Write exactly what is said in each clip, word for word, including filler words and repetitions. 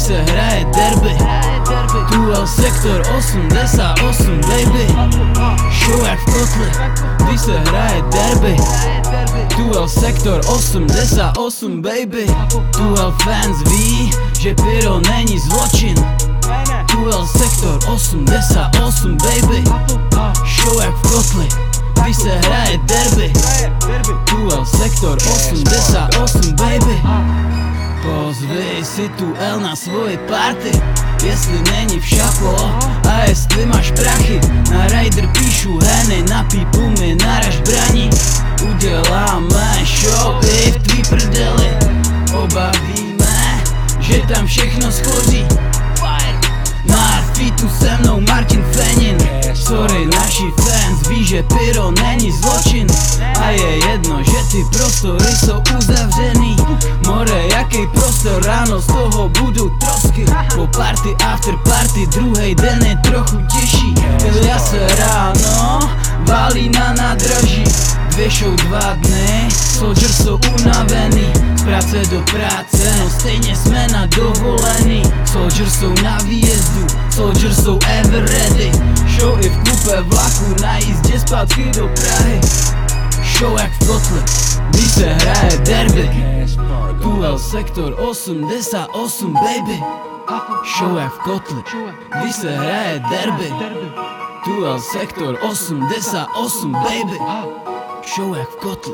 když se hraje derby. Duel sektor osmdesát osm baby. Show jak v kotli, když se hraje derby. Duel sektor osmdesát osm baby. Duel fans ví, že pyro není zločin. Duel sektor osmdesát osm baby. Show jak v kotli, když se hraje derby. Duel sektor osmdesát osm baby. Pozvi si tu L na svoji party, jestli není v šapo a jestli máš prachy. Na rider píšu heny, na pípu mi naraž braní. Uděláme show i v tvý prdeli. Oba víme, že tam všechno schoří. Na featu se mnou Martin Fenin. Sorry naši fans, ví, že pyro není zločin. A je jedno, že ty prostory jsou uzavřený. More, jaký prostor, ráno z toho budou trosky. Po party, after party, druhej den je trochu těžší. Ilia se ráno valí na nádraží. Dvě show, dva dny, Soldier jsou unavený. Z práce do práce, no stejně jsme na dovolený. Soldier jsou na výjezdu, Soldier jsou ever ready. Show i v kupe vlaku, na jízdě zpátky do Prahy. Show jak v kotli, když se hraje derby. Duel sektor osmdesát osm baby. Show jak v kotli, když se hraje derby. Duel sektor osmdesát osm baby. Show jak v kotli.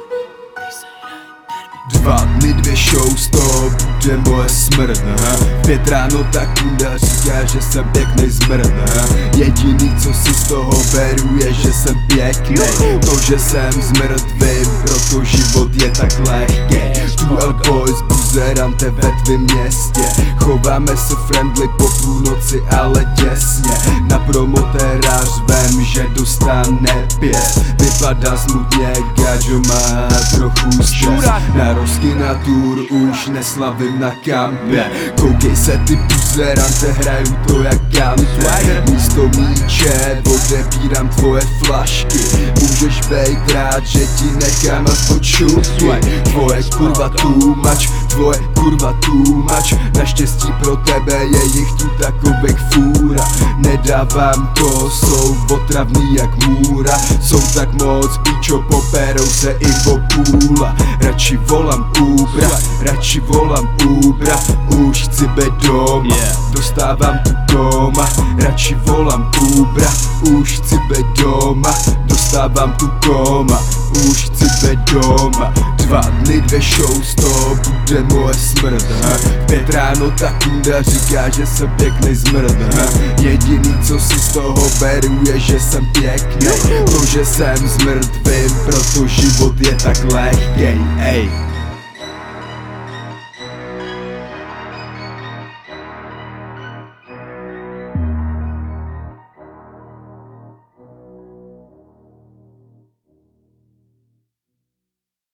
Dva dny, dvě show, z toho bude moje smrt, aha. Pět ráno ta kunda říká, že jsem pěknej zmrt, aha. Jediný, co si z toho beru, je, že jsem pěknej. To, že jsem zmrt, vím, proto život je tak lehký. Duel boys, buzerante ve tvým městě. Chováme se friendly po půlnoci, ale těsně. Na promotéra řvem, že dostane pět. Vypadá smutně, gáčo má trochu stres. Narosky na tour už neslavím na kampě. Koukej se, ty buzerante hrajou to jak kante. Místo míče odebírám tvoje flašky. Můžeš bejt rád, že ti nechám aspoň šutky. Tvoje kurva too much, tvoje kurva too much. Naštěstí pro tebe je jich tu takových fůra. Nedávám to, jsou otravný jak můra. Jsou tak moc píčo, poperou se i po půla. Radši volám Ubra, radši volám Ubra. Už chci být doma, dostávám tu doma. Radši volám Ubra, už chci být doma. Dostávám tu koma, už chci být doma. Dva dny, dvě show, z toho bude moje smrt. Pět ráno ta kunda říká, že jsem pěknej zmrt. Jediný, co si z toho beru, je, že jsem pěknej. To, že jsem zmrt, vím, proto život je tak lehkej. Ej.